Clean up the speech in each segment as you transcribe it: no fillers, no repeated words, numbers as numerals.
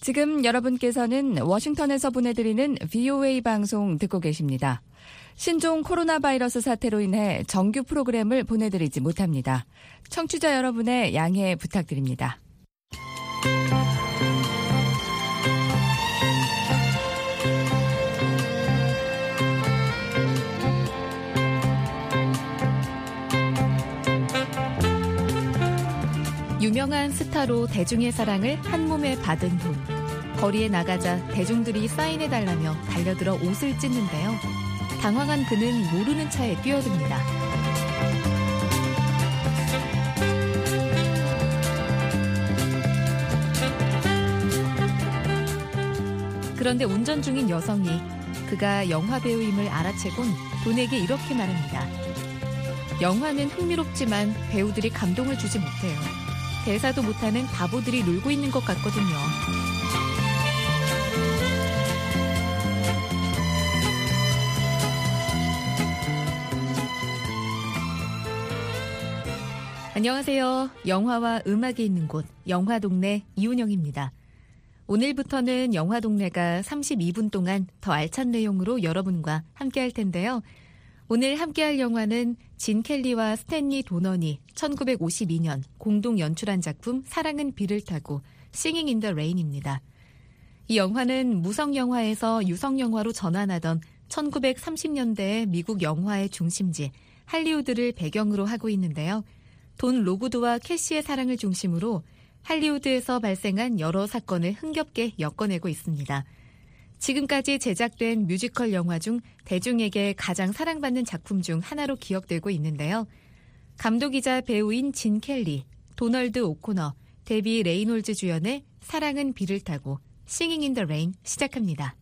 지금 여러분께서는 워싱턴에서 보내드리는 VOA 방송 듣고 계십니다. 신종 코로나 바이러스 사태로 인해 정규 프로그램을 보내드리지 못합니다. 청취자 여러분의 양해 부탁드립니다. 유명한 스타로 대중의 사랑을 한 몸에 받은 후 거리에 나가자 대중들이 사인해달라며 달려들어 옷을 찢는데요. 당황한 그는 모르는 차에 뛰어듭니다. 그런데 운전 중인 여성이 그가 영화배우임을 알아채곤 돈에게 이렇게 말합니다. 영화는 흥미롭지만 배우들이 감동을 주지 못해요. 대사도 못하는 바보들이 놀고 있는 것 같거든요. 안녕하세요. 영화와 음악이 있는 곳 영화동네 이훈영입니다. 오늘부터는 영화동네가 32분 동안 더 알찬 내용으로 여러분과 함께할 텐데요. 오늘 함께할 영화는 진 켈리와 스탠리 도넌이 1952년 공동 연출한 작품 사랑은 비를 타고 Singing in the Rain입니다. 이 영화는 무성 영화에서 유성 영화로 전환하던 1930년대의 미국 영화의 중심지 할리우드를 배경으로 하고 있는데요. 돈 로구드와 캐시의 사랑을 중심으로 할리우드에서 발생한 여러 사건을 흥겹게 엮어내고 있습니다. 지금까지 제작된 뮤지컬 영화 중 대중에게 가장 사랑받는 작품 중 하나로 기억되고 있는데요. 감독이자 배우인 진 켈리, 도널드 오코너, 데비 레이놀즈 주연의 사랑은 비를 타고 Singing in the Rain 시작합니다.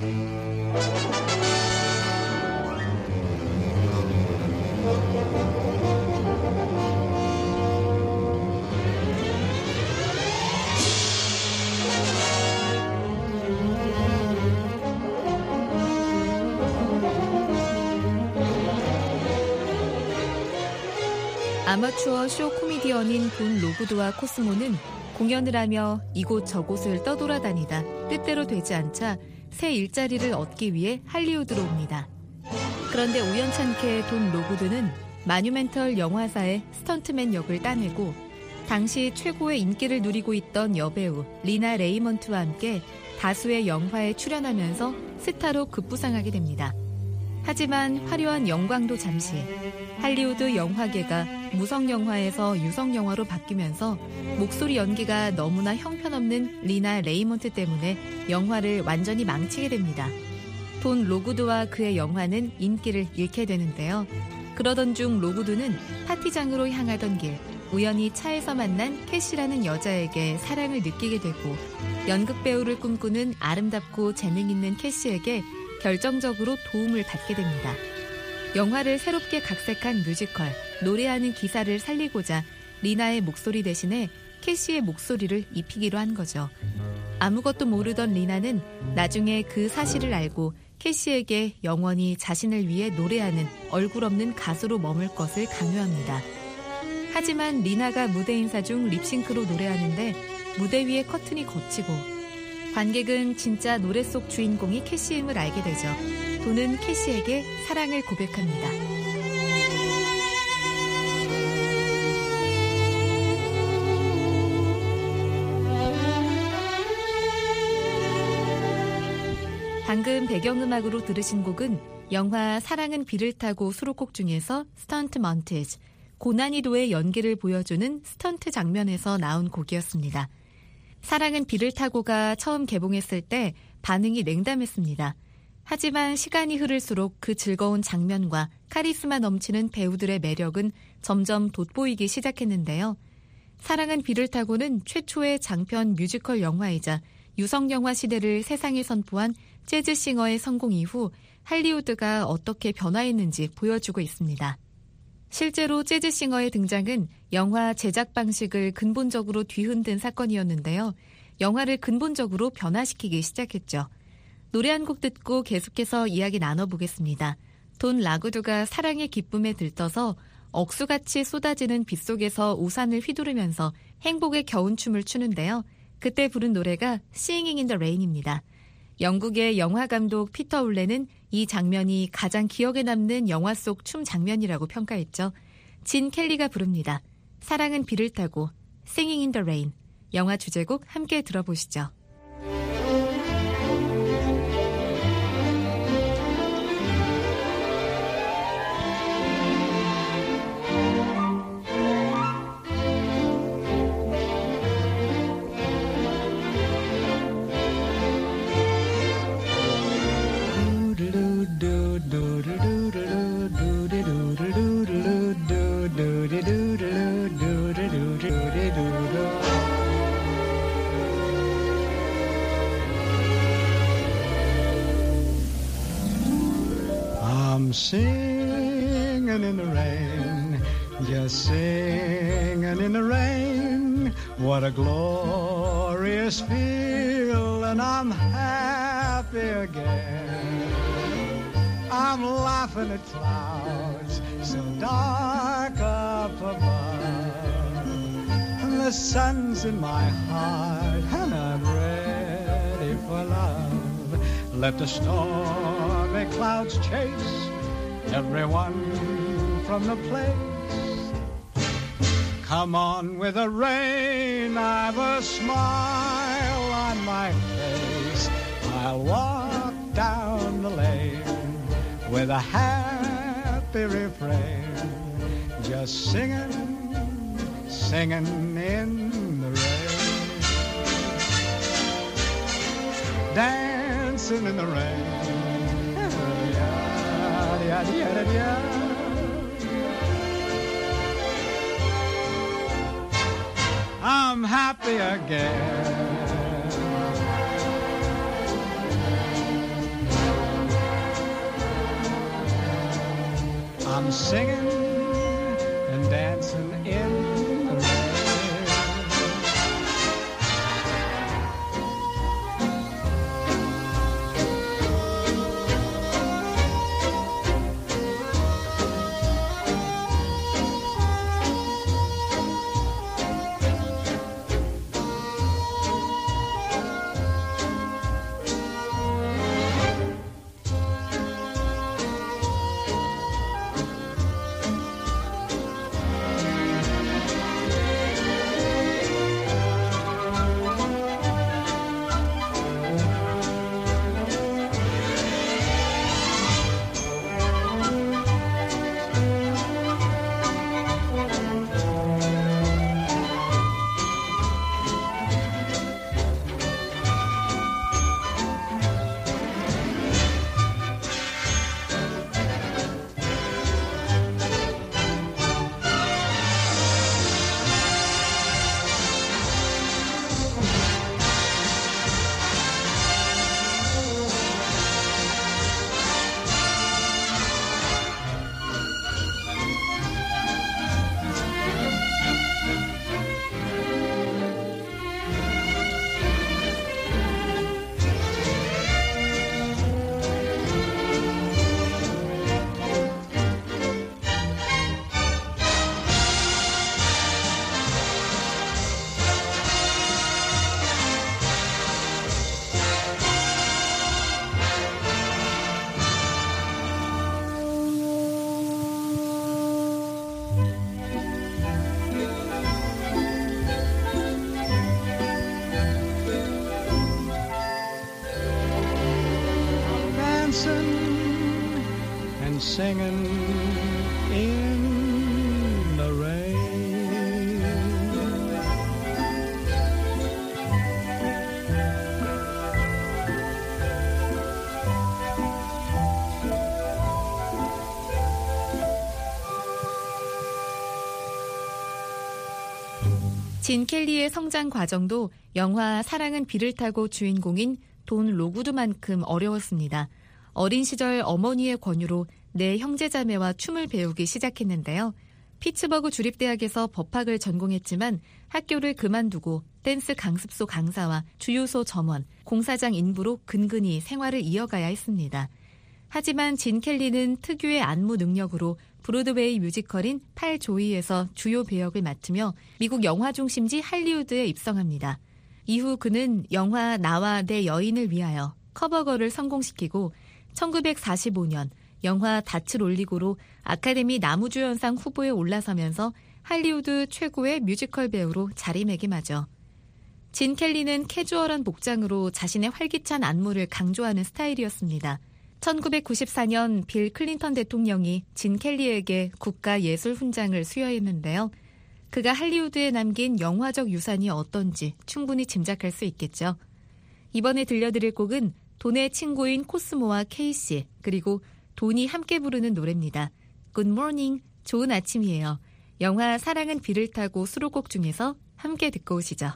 아마추어 쇼 코미디언인 돈 로구드와 코스모는 공연을 하며 이곳 저곳을 떠돌아다니다 뜻대로 되지 않자 새 일자리를 얻기 위해 할리우드로 옵니다. 그런데 우연찮게 돈 로구드는 마뉴멘털 영화사의 스턴트맨 역을 따내고 당시 최고의 인기를 누리고 있던 여배우 리나 레이먼트와 함께 다수의 영화에 출연하면서 스타로 급부상하게 됩니다. 하지만 화려한 영광도 잠시 할리우드 영화계가 무성 영화에서 유성 영화로 바뀌면서 목소리 연기가 너무나 형편없는 리나 레이먼트 때문에 영화를 완전히 망치게 됩니다. 돈 로구드와 그의 영화는 인기를 잃게 되는데요. 그러던 중 로구드는 파티장으로 향하던 길 우연히 차에서 만난 캐시라는 여자에게 사랑을 느끼게 되고 연극배우를 꿈꾸는 아름답고 재능 있는 캐시에게 결정적으로 도움을 받게 됩니다. 영화를 새롭게 각색한 뮤지컬, 노래하는 기사를 살리고자 리나의 목소리 대신에 캐시의 목소리를 입히기로 한 거죠. 아무것도 모르던 리나는 나중에 그 사실을 알고 캐시에게 영원히 자신을 위해 노래하는 얼굴 없는 가수로 머물 것을 강요합니다. 하지만 리나가 무대 인사 중 립싱크로 노래하는데 무대 위에 커튼이 걷히고 관객은 진짜 노래 속 주인공이 캐시임을 알게 되죠. 돈은 캐시에게 사랑을 고백합니다. 방금 배경음악으로 들으신 곡은 영화 사랑은 비를 타고 수록곡 중에서 스턴트 먼티지, 고난이도의 연기를 보여주는 스턴트 장면에서 나온 곡이었습니다. 사랑은 비를 타고가 처음 개봉했을 때 반응이 냉담했습니다. 하지만 시간이 흐를수록 그 즐거운 장면과 카리스마 넘치는 배우들의 매력은 점점 돋보이기 시작했는데요. 사랑은 비를 타고는 최초의 장편 뮤지컬 영화이자 유성영화 시대를 세상에 선포한 재즈싱어의 성공 이후 할리우드가 어떻게 변화했는지 보여주고 있습니다. 실제로 재즈싱어의 등장은 영화 제작 방식을 근본적으로 뒤흔든 사건이었는데요. 영화를 근본적으로 변화시키기 시작했죠. 노래 한 곡 듣고 계속해서 이야기 나눠보겠습니다. 돈 라구드가 사랑의 기쁨에 들떠서 억수같이 쏟아지는 빗속에서 우산을 휘두르면서 행복의 겨운춤을 추는데요. 그때 부른 노래가 Singing in the Rain입니다. 영국의 영화감독 피터 울레는 이 장면이 가장 기억에 남는 영화 속 춤 장면이라고 평가했죠. 진 켈리가 부릅니다. 사랑은 비를 타고 Singing in the Rain. 영화 주제곡 함께 들어보시죠. I'm singing in the rain, just singing in the rain. What a glorious feel, and I'm happy again. I'm laughing at clouds so dark up above, and the sun's in my heart, and I'm ready for love. Let the stormy clouds chase everyone from the place. Come on with the rain, I've a smile on my face. I'll walk down the lane with a happy refrain, just singing, singing in the rain, dancing in the rain. I'm happy again. I'm singing and dancing in the rain. And singing in the rain. 진 켈리의 성장 과정도 영화 사랑은 비를 타고 주인공인 돈 로구드만큼 어려웠습니다. 어린 시절 어머니의 권유로 네 형제자매와 춤을 배우기 시작했는데요. 피츠버그 주립대학에서 법학을 전공했지만 학교를 그만두고 댄스 강습소 강사와 주유소 점원, 공사장 인부로 근근히 생활을 이어가야 했습니다. 하지만 진 켈리는 특유의 안무 능력으로 브로드웨이 뮤지컬인 팔 조이에서 주요 배역을 맡으며 미국 영화 중심지 할리우드에 입성합니다. 이후 그는 영화 나와 내 여인을 위하여 커버걸을 성공시키고 1945년 영화 닻을 올리고로 아카데미 나무주연상 후보에 올라서면서 할리우드 최고의 뮤지컬 배우로 자리매김하죠. 진 켈리는 캐주얼한 복장으로 자신의 활기찬 안무를 강조하는 스타일이었습니다. 1994년 빌 클린턴 대통령이 진 켈리에게 국가예술훈장을 수여했는데요. 그가 할리우드에 남긴 영화적 유산이 어떤지 충분히 짐작할 수 있겠죠. 이번에 들려드릴 곡은 돈의 친구인 코스모와 케이시 그리고 돈이 함께 부르는 노래입니다. Good morning, 좋은 아침이에요. 영화 사랑은 비를 타고 수록곡 중에서 함께 듣고 오시죠.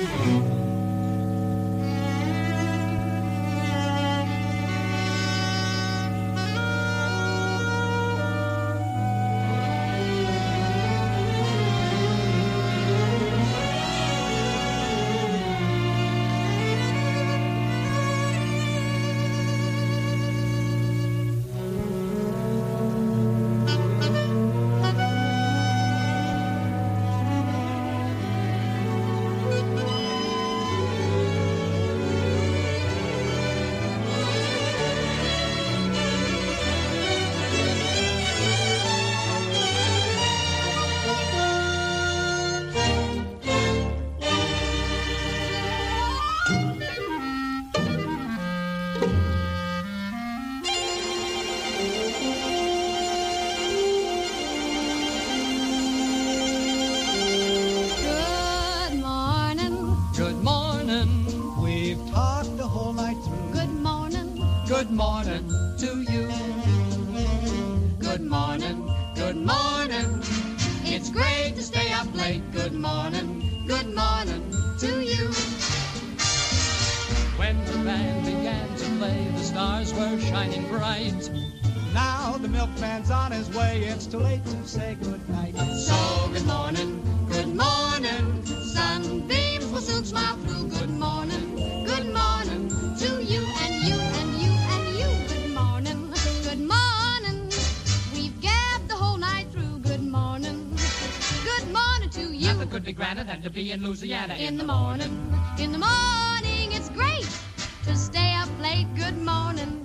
Good morning to you. Good morning, good morning. It's great to stay up late. Good morning to you. When the band began to play, the stars were shining bright. Now the milkman's on his way. It's too late to say good night. So good morning, sunbeams will soon smile through. Good morning to you and you and you and you. Good morning, we've gabbed the whole night through. Good morning to you. Nothing could be grander than to be in Louisiana in the morning. In the morning, it's great to stay up late. Good morning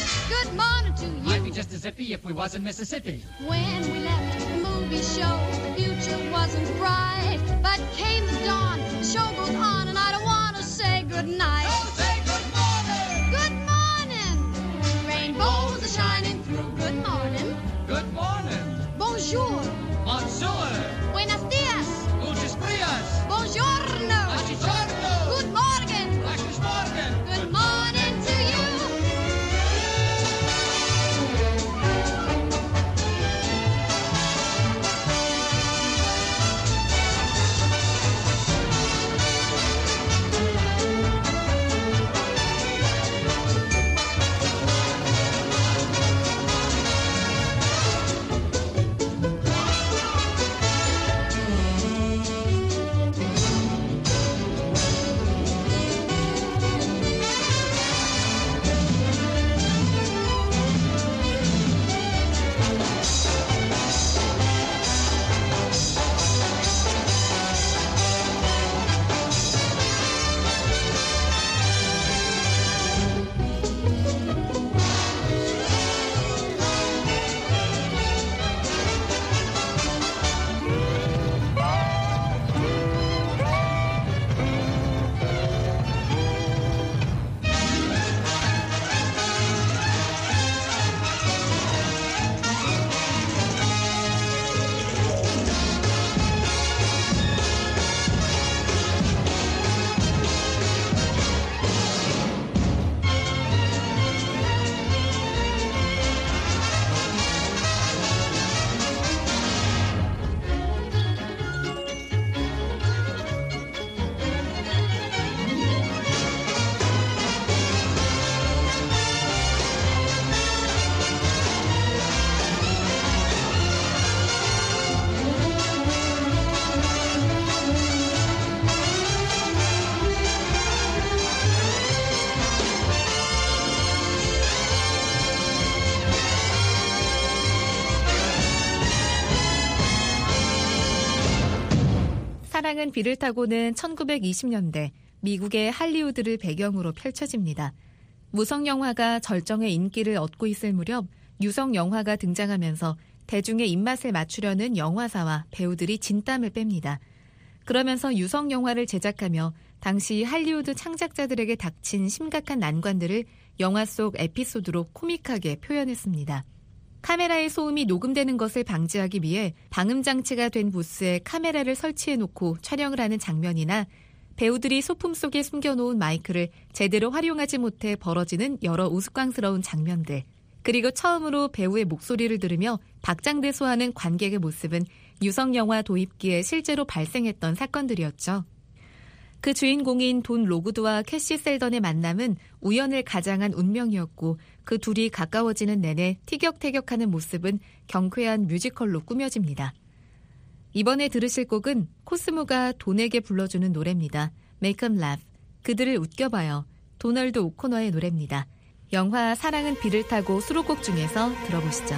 to you. Might be just as zippy if we was in Mississippi. When we left the movie show, the future wasn't bright, but came the dawn, the show goes on, and I don't want to say good night. Oh, say good morning. Good morning. Rainbows are shining through. Good morning. Good morning. Bonjour. Bonjour. Buenos dias. Muchos días. Buongiorno. Buongiorno. Good morning. Guten Morgen. Good morning to you. 사랑은 비를 타고는 1920년대 미국의 할리우드를 배경으로 펼쳐집니다. 무성 영화가 절정의 인기를 얻고 있을 무렵 유성 영화가 등장하면서 대중의 입맛을 맞추려는 영화사와 배우들이 진땀을 뺍니다. 그러면서 유성 영화를 제작하며 당시 할리우드 창작자들에게 닥친 심각한 난관들을 영화 속 에피소드로 코믹하게 표현했습니다. 카메라의 소음이 녹음되는 것을 방지하기 위해 방음장치가 된 부스에 카메라를 설치해놓고 촬영을 하는 장면이나 배우들이 소품 속에 숨겨놓은 마이크를 제대로 활용하지 못해 벌어지는 여러 우스꽝스러운 장면들, 그리고 처음으로 배우의 목소리를 들으며 박장대소하는 관객의 모습은 유성 영화 도입기에 실제로 발생했던 사건들이었죠. 그 주인공인 돈 로그드와 캐시 셀던의 만남은 우연을 가장한 운명이었고 그 둘이 가까워지는 내내 티격태격하는 모습은 경쾌한 뮤지컬로 꾸며집니다. 이번에 들으실 곡은 코스모가 돈에게 불러주는 노래입니다. Make 'em laugh. 그들을 웃겨봐요. 도널드 오코너의 노래입니다. 영화 사랑은 비를 타고 수록곡 중에서 들어보시죠.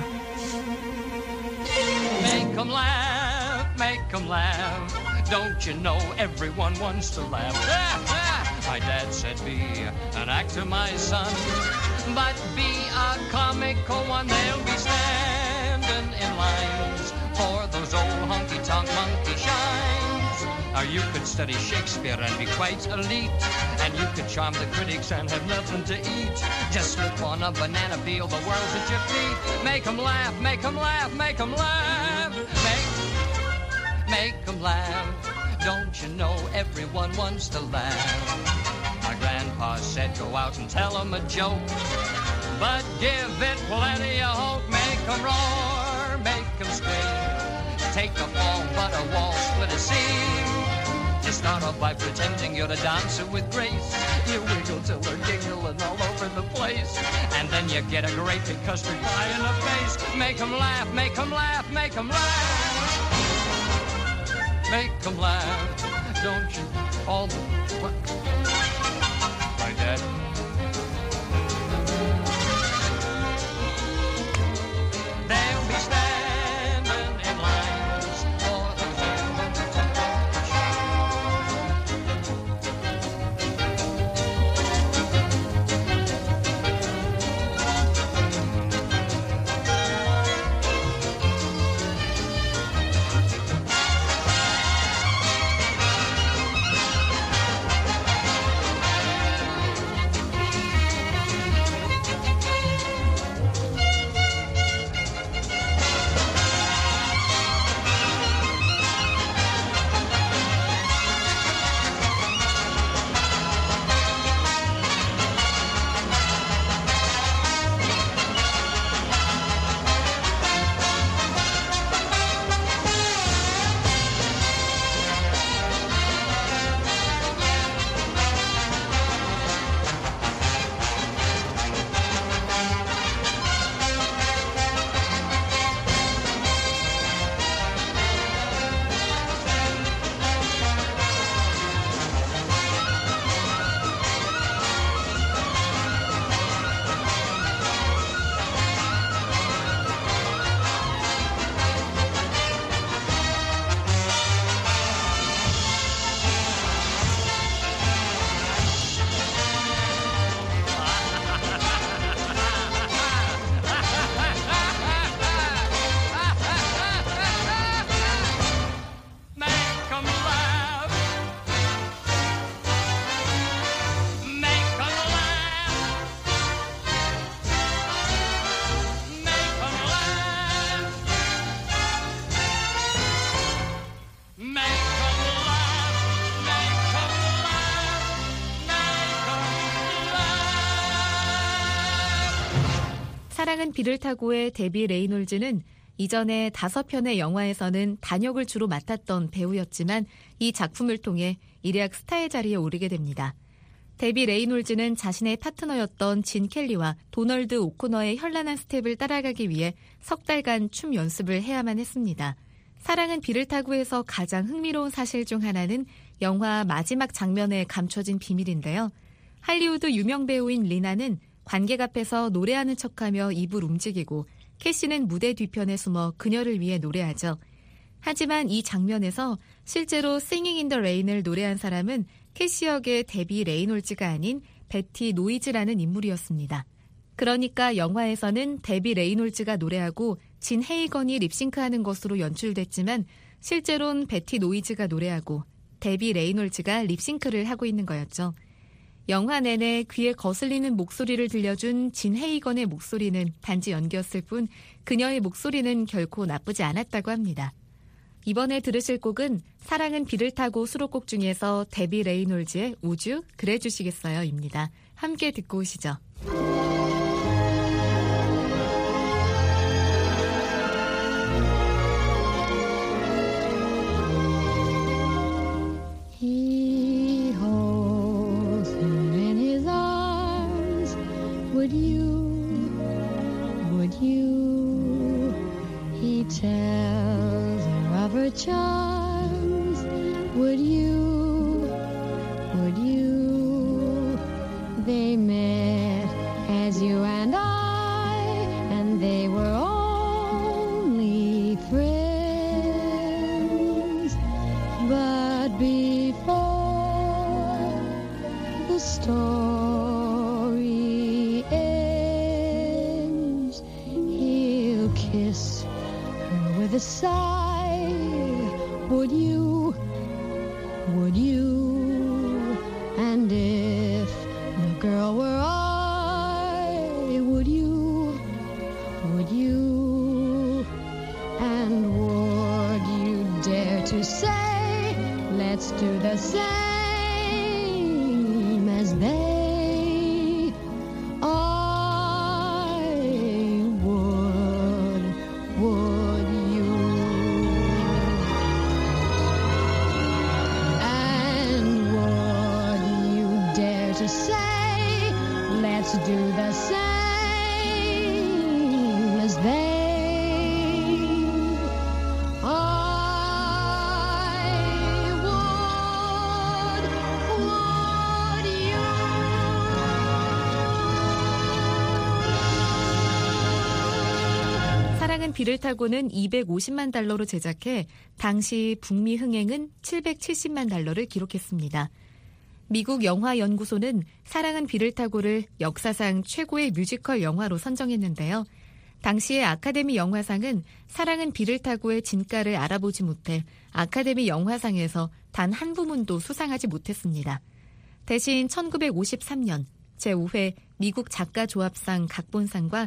Make 'em laugh, make 'em laugh. Don't you know everyone wants to laugh? My dad said be an actor, my son, but be a comical one. They'll be standing in lines for those old honky-tonk monkey shines. Or you could study Shakespeare and be quite elite, and you could charm the critics and have nothing to eat. Just slip on a banana peel, the world's at your feet. Make 'em laugh, make 'em laugh, make 'em laugh. Make 'em laugh. Don't you know everyone wants to laugh? My grandpa said go out and tell 'em a joke, but give it plenty of hope. Make 'em roar, make 'em scream. Take a fall, but a wall, split a seam. You start off by pretending you're a dancer with grace. You wiggle till they're giggling all over the place, and then you get a great big custard pie in the face. Make 'em laugh, make 'em laugh, make 'em laugh. Make 'em laugh, don't you? All the what? My dad. They'll be standing in lines for those old 사랑은 비를 타고의 데비 레이놀즈는 이전에 5편의 영화에서는 단역을 주로 맡았던 배우였지만 이 작품을 통해 일약 스타의 자리에 오르게 됩니다. 데비 레이놀즈는 자신의 파트너였던 진 켈리와 도널드 오코너의 현란한 스텝을 따라가기 위해 석 달간 춤 연습을 해야만 했습니다. 사랑은 비를 타고에서 가장 흥미로운 사실 중 하나는 영화 마지막 장면에 감춰진 비밀인데요. 할리우드 유명 배우인 리나는 관객 앞에서 노래하는 척하며 입을 움직이고 캐시는 무대 뒤편에 숨어 그녀를 위해 노래하죠. 하지만 이 장면에서 실제로 Singing in the Rain을 노래한 사람은 캐시 역의 데비 레이놀즈가 아닌 베티 노이즈라는 인물이었습니다. 그러니까 영화에서는 데비 레이놀즈가 노래하고 진 헤이건이 립싱크하는 것으로 연출됐지만 실제로는 베티 노이즈가 노래하고 데비 레이놀즈가 립싱크를 하고 있는 거였죠. 영화 내내 귀에 거슬리는 목소리를 들려준 진 헤이건의 목소리는 단지 연기였을 뿐 그녀의 목소리는 결코 나쁘지 않았다고 합니다. 이번에 들으실 곡은 사랑은 비를 타고 수록곡 중에서 데비 레이놀즈의 우주 그래 주시겠어요 입니다. 함께 듣고 오시죠. He holds her in his arms. Would you? He tells her of her charms. Would you? They met as you and I, and they were only friends. But before the story ends, he'll kiss her with a sigh. Would you? And if the girl were I, would you? And would you dare to say, let's do the same as they? I would you? And would you dare to say, let's do the same as they? 사랑은 비를 타고는 250만 달러로 제작해 당시 북미 흥행은 770만 달러를 기록했습니다. 미국 영화연구소는 사랑은 비를 타고를 역사상 최고의 뮤지컬 영화로 선정했는데요. 당시의 아카데미 영화상은 사랑은 비를 타고의 진가를 알아보지 못해 아카데미 영화상에서 단 한 부문도 수상하지 못했습니다. 대신 1953년 제5회 미국 작가조합상 각본상과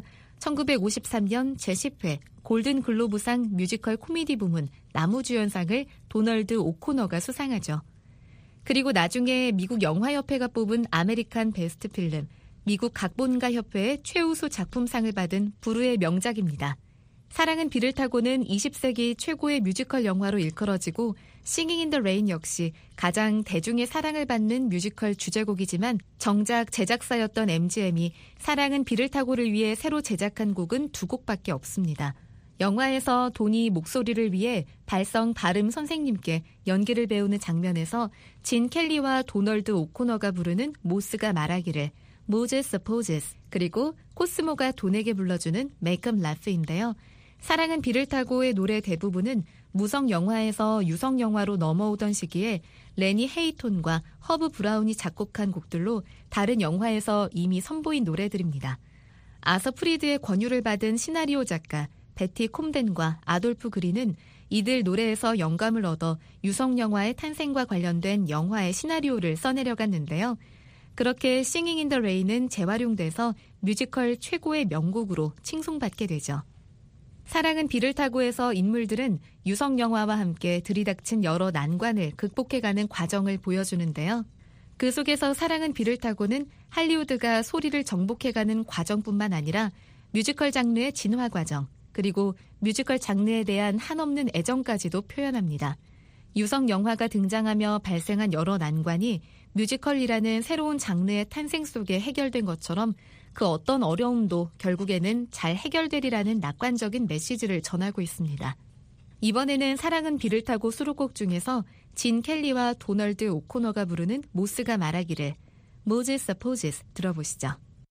1953년 제10회 골든글로브상 뮤지컬 코미디 부문 나무주연상을 도널드 오코너가 수상하죠. 그리고 나중에 미국 영화협회가 뽑은 아메리칸 베스트 필름, 미국 각본가협회의 최우수 작품상을 받은 부르의 명작입니다. 사랑은 비를 타고는 20세기 최고의 뮤지컬 영화로 일컬어지고 Singing in the Rain 역시 가장 대중의 사랑을 받는 뮤지컬 주제곡이지만 정작 제작사였던 MGM이 사랑은 비를 타고를 위해 새로 제작한 곡은 2곡밖에 없습니다. 영화에서 돈이 목소리를 위해 발성 발음 선생님께 연기를 배우는 장면에서 진 켈리와 도널드 오코너가 부르는 모스가 말하기를 Moses supposes 그리고 코스모가 돈에게 불러주는 Make 'em Laugh인데요. 사랑은 비를 타고의 노래 대부분은 무성 영화에서 유성 영화로 넘어오던 시기에 레니 헤이톤과 허브 브라운이 작곡한 곡들로 다른 영화에서 이미 선보인 노래들입니다. 아서 프리드의 권유를 받은 시나리오 작가 베티 콤덴과 아돌프 그린은 이들 노래에서 영감을 얻어 유성 영화의 탄생과 관련된 영화의 시나리오를 써내려갔는데요. 그렇게 Singing in the Rain은 재활용돼서 뮤지컬 최고의 명곡으로 칭송받게 되죠. 사랑은 비를 타고에서 인물들은 유성 영화와 함께 들이닥친 여러 난관을 극복해가는 과정을 보여주는데요. 그 속에서 사랑은 비를 타고는 할리우드가 소리를 정복해가는 과정뿐만 아니라 뮤지컬 장르의 진화 과정, 그리고 뮤지컬 장르에 대한 한없는 애정까지도 표현합니다. 유성 영화가 등장하며 발생한 여러 난관이 뮤지컬이라는 새로운 장르의 탄생 속에 해결된 것처럼 그 어떤 어려움도 결국에는 잘 해결되리라는 낙관적인 메시지를 전하고 있습니다. 이번에는 사랑은 비를 타고 수록곡 중에서 진 켈리와 도널드 오코너가 부르는 모스가 말하기를 Moses supposes 들어보시죠.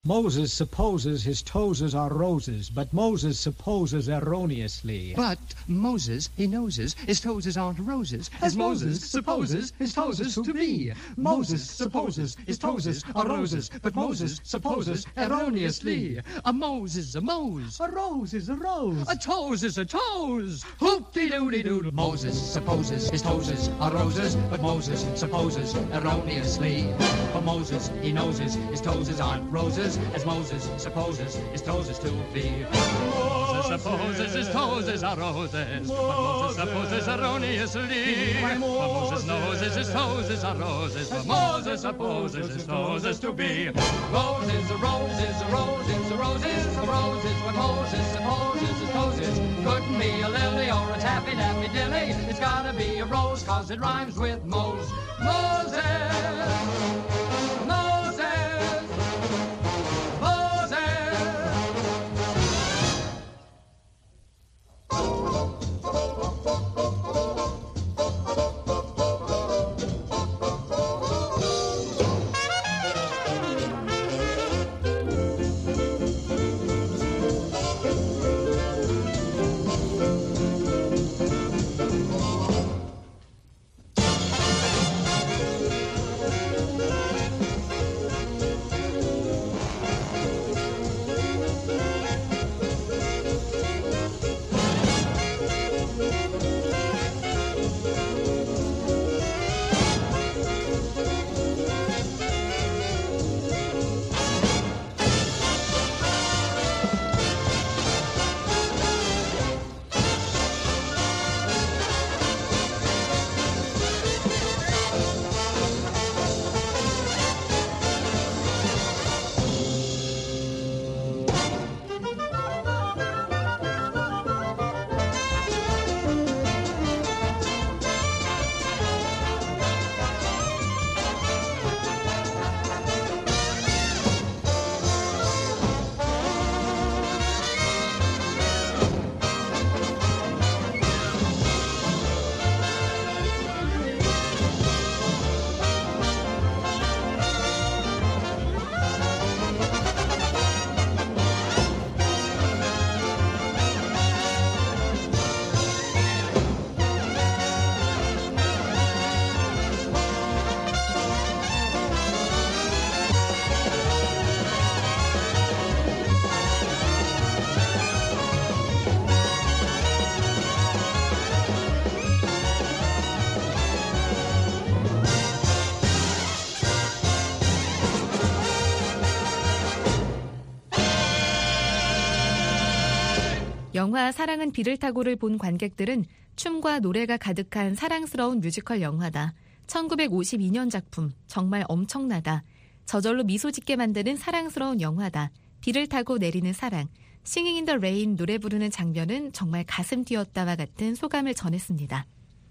Moses supposes his toes are roses, but Moses supposes erroneously. But Moses, he noses, his toes aren't roses, as Moses supposes his toes to be. Moses supposes his toes are roses, but Moses supposes erroneously. A Mose is a Mose. A rose is a rose. A toes is a toes. Hoop-de-doo-de-doo. Moses supposes his toes are roses, but Moses supposes erroneously. For Moses, he noses, his toes aren't roses, as Moses supposes his toes to be. Moses supposes his toes are roses, but Moses supposes erroneously. But Moses knows his toes are roses, but Moses supposes his toes to be. Roses, roses, roses, roses, roses, but Moses supposes his toes couldn't be a lily or a taffy-daffy dilly. It's gotta be a rose, cause it rhymes with Mose. Moses! 영화 사랑은 비를 타고를 본 관객들은 춤과 노래가 가득한 사랑스러운 뮤지컬 영화다. 1952년 작품, 정말 엄청나다. 저절로 미소 짓게 만드는 사랑스러운 영화다. 비를 타고 내리는 사랑, Singing in the Rain 노래 부르는 장면은 정말 가슴 뛰었다와 같은 소감을 전했습니다.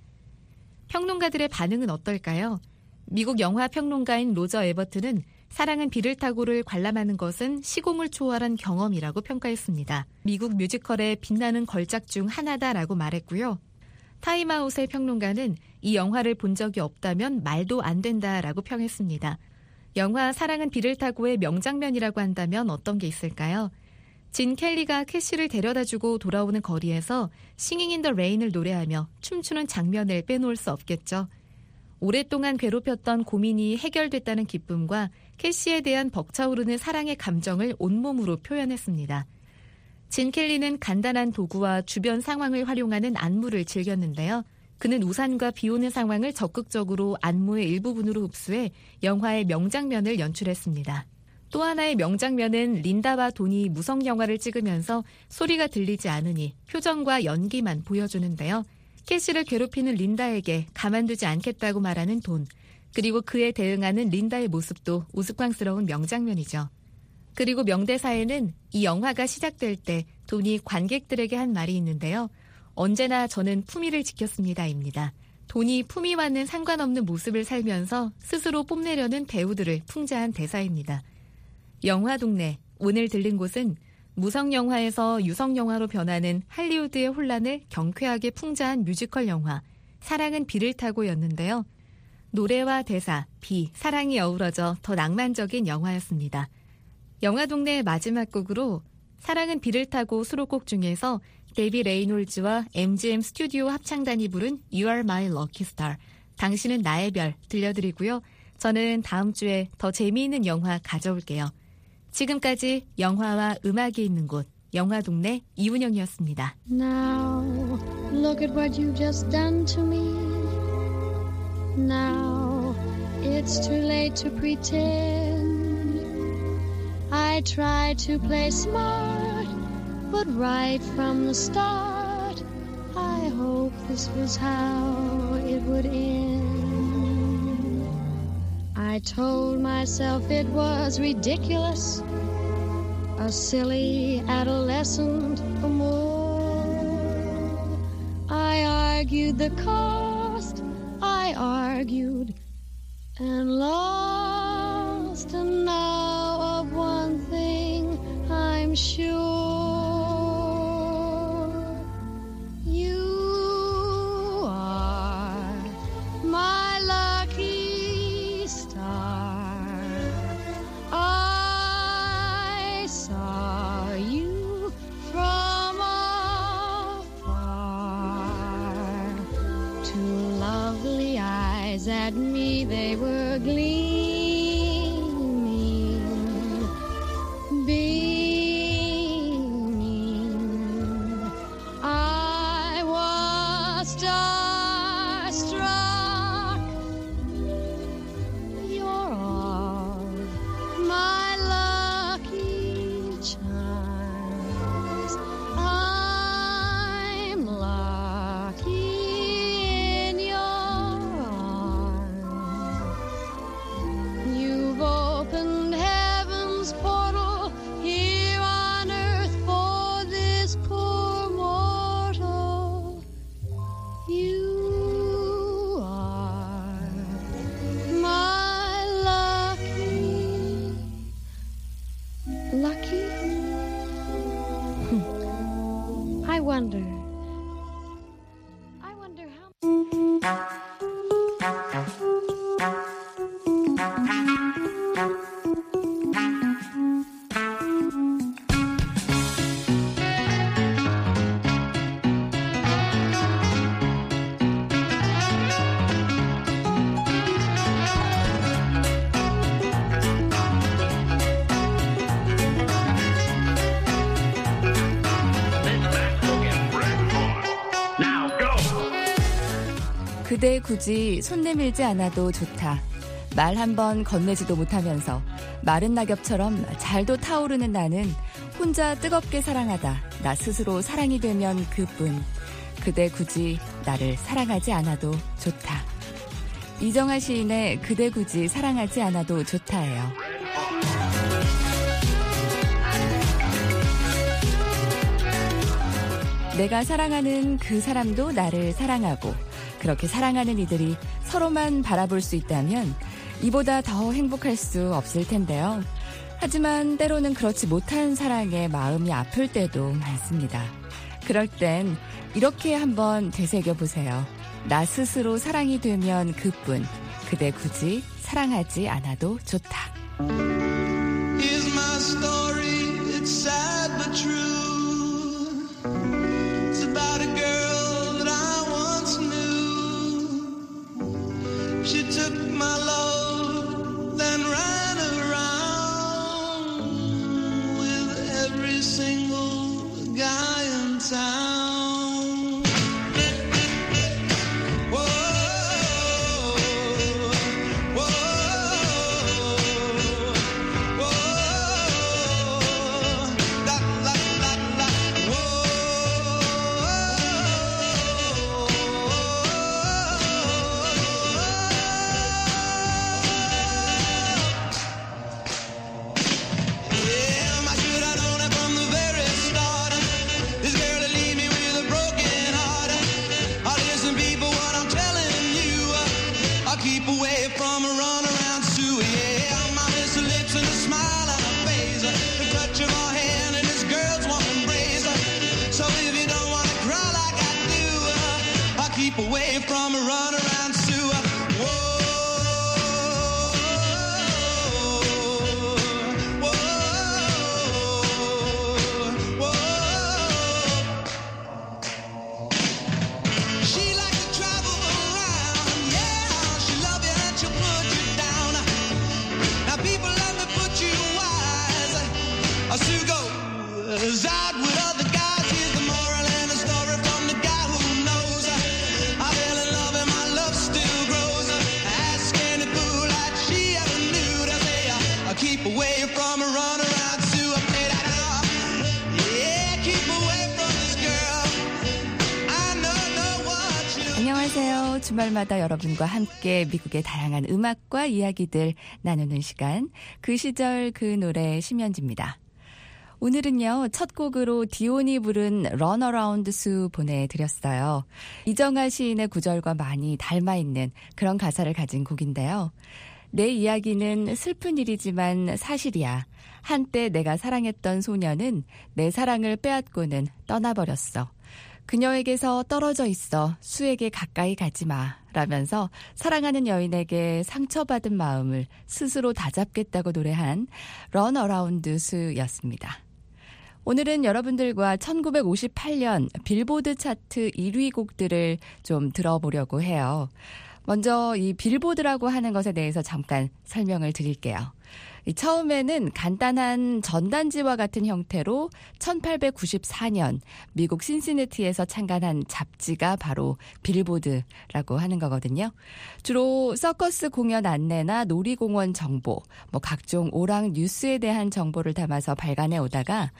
평론가들의 반응은 어떨까요? 미국 영화 평론가인 로저 에버튼은 사랑은 비를 타고를 관람하는 것은 시공을 초월한 경험이라고 평가했습니다. 미국 뮤지컬의 빛나는 걸작 중 하나다라고 말했고요. 타임아웃의 평론가는 이 영화를 본 적이 없다면 말도 안 된다라고 평했습니다. 영화 사랑은 비를 타고의 명장면이라고 한다면 어떤 게 있을까요? 진 켈리가 캐시를 데려다주고 돌아오는 거리에서 Singing in the Rain을 노래하며 춤추는 장면을 빼놓을 수 없겠죠. 오랫동안 괴롭혔던 고민이 해결됐다는 기쁨과 캐시에 대한 벅차오르는 사랑의 감정을 온몸으로 표현했습니다. 진 켈리는 간단한 도구와 주변 상황을 활용하는 안무를 즐겼는데요. 그는 우산과 비 오는 상황을 적극적으로 안무의 일부분으로 흡수해 영화의 명장면을 연출했습니다. 또 하나의 명장면은 린다와 돈이 무성 영화를 찍으면서 소리가 들리지 않으니 표정과 연기만 보여주는데요. 캐시를 괴롭히는 린다에게 가만두지 않겠다고 말하는 돈, 그리고 그에 대응하는 린다의 모습도 우스꽝스러운 명장면이죠. 그리고 명대사에는 이 영화가 시작될 때 돈이 관객들에게 한 말이 있는데요. 언제나 저는 품위를 지켰습니다입니다. 돈이 품위와는 상관없는 모습을 살면서 스스로 뽐내려는 배우들을 풍자한 대사입니다. 영화동네, 오늘 들른 곳은 무성영화에서 유성영화로 변하는 할리우드의 혼란을 경쾌하게 풍자한 뮤지컬 영화 사랑은 비를 타고였는데요. 노래와 대사, 비, 사랑이 어우러져 더 낭만적인 영화였습니다. 영화동네 마지막 곡으로 사랑은 비를 타고 수록곡 중에서 데이비 레이놀즈와 MGM 스튜디오 합창단이 부른 You Are My Lucky Star, 당신은 나의 별 들려드리고요. 저는 다음 주에 더 재미있는 영화 가져올게요. 지금까지 영화와 음악이 있는 곳, 영화동네 이운영이었습니다. Now, look at what you've just done to me. Now, it's too late to pretend. I tried to play smart, but right from the start, I hoped this was how it would end. I told myself it was ridiculous, a silly adolescent amour. I argued the cost, I argued and lost, and now of one thing I'm sure. You are my lucky star. I saw you from afar. Two lovely eyes at me, they were gleaming, beaming. I was starstruck. You're all my lucky charms. I'm lucky in your arms. You've opened heaven's portal here on earth for this poor mortal. You are my lucky. I wonder how. 그대 굳이 손 내밀지 않아도 좋다. 말 한 번 건네지도 못하면서 마른 낙엽처럼 잘도 타오르는 나는 혼자 뜨겁게 사랑하다. 나 스스로 사랑이 되면 그뿐. 그대 굳이 나를 사랑하지 않아도 좋다. 이정아 시인의 그대 굳이 사랑하지 않아도 좋다예요. 내가 사랑하는 그 사람도 나를 사랑하고 그렇게 사랑하는 이들이 서로만 바라볼 수 있다면 이보다 더 행복할 수 없을 텐데요. 하지만 때로는 그렇지 못한 사랑에 마음이 아플 때도 많습니다. 그럴 땐 이렇게 한번 되새겨보세요. 나 스스로 사랑이 되면 그뿐. 그대 굳이 사랑하지 않아도 좋다. Here's my story, it's sad but true. It's about a girl that I once knew. She took my love, then ran around with every single guy in town. Whoa, whoa, whoa, la la la la, whoa. Yeah, I should have known it from the very start. This girl will leave me with a broken heart. Listen, people, what I'm telling you, I'll keep away from a runaround Sue. Yeah, my miss her lips and a smile on her face, the touch of her hand and this girl's warm embrace. So if you don't want to cry like I do, I'll keep away from a runaround Sue. Whoa, whoa, 주말마다 여러분과 함께 미국의 다양한 음악과 이야기들 나누는 시간, 그 시절 그 노래 심연지입니다. 오늘은요, 첫 곡으로 디온이 부른 Run Around Sue 보내드렸어요. 이정아 시인의 구절과 많이 닮아있는 그런 가사를 가진 곡인데요. 내 이야기는 슬픈 일이지만 사실이야. 한때 내가 사랑했던 소녀는 내 사랑을 빼앗고는 떠나버렸어. 그녀에게서 떨어져 있어 수에게 가까이 가지 마 라면서 사랑하는 여인에게 상처받은 마음을 스스로 다잡겠다고 노래한 Run Around Sue였습니다. 오늘은 여러분들과 1958년 빌보드 차트 1위 곡들을 좀 들어보려고 해요. 먼저 이 빌보드라고 하는 것에 대해서 잠깐 설명을 드릴게요. 처음에는 간단한 전단지와 같은 형태로 1894년 미국 신시내티에서 창간한 잡지가 바로 빌보드라고 하는 거거든요. 주로 서커스 공연 안내나 놀이공원 정보, 각종 오락 뉴스에 대한 정보를 담아서 발간해 오다가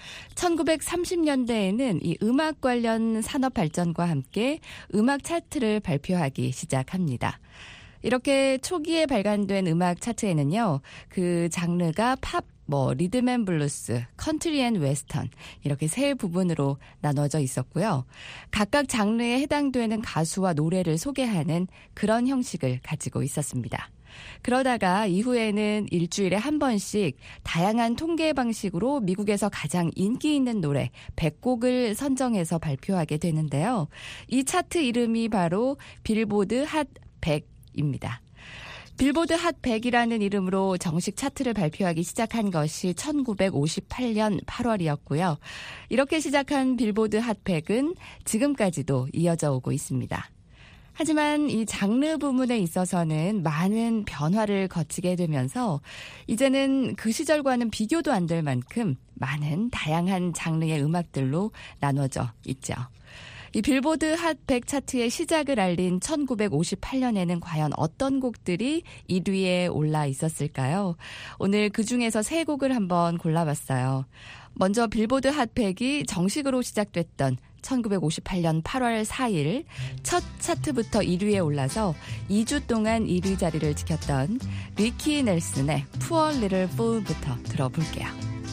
1930년대에는 이 음악 관련 산업 발전과 함께 음악 차트를 발표하기 시작합니다. 이렇게 초기에 발간된 음악 차트에는요, 그 장르가 팝, 리듬앤블루스, 컨트리 앤 웨스턴 이렇게 세 부분으로 나눠져 있었고요. 각각 장르에 해당되는 가수와 노래를 소개하는 그런 형식을 가지고 있었습니다. 그러다가 이후에는 일주일에 한 번씩 다양한 통계 방식으로 미국에서 가장 인기 있는 노래 100곡을 선정해서 발표하게 되는데요. 이 차트 이름이 바로 빌보드 핫 100입니다. 빌보드 핫 100이라는 이름으로 정식 차트를 발표하기 시작한 것이 1958년 8월이었고요. 이렇게 시작한 빌보드 핫 100은 지금까지도 이어져 오고 있습니다. 하지만 이 장르 부문에 있어서는 많은 변화를 거치게 되면서 이제는 그 시절과는 비교도 안 될 만큼 많은 다양한 장르의 음악들로 나눠져 있죠. 이 빌보드 핫 100 차트의 시작을 알린 1958년에는 과연 어떤 곡들이 1위에 올라 있었을까요? 오늘 그중에서 3곡을 한번 골라봤어요. 먼저 빌보드 핫 100이 정식으로 시작됐던 1958년 8월 4일 첫 차트부터 1위에 올라서 2주 동안 1위 자리를 지켰던 리키 넬슨의 Poor Little Fool부터 들어볼게요.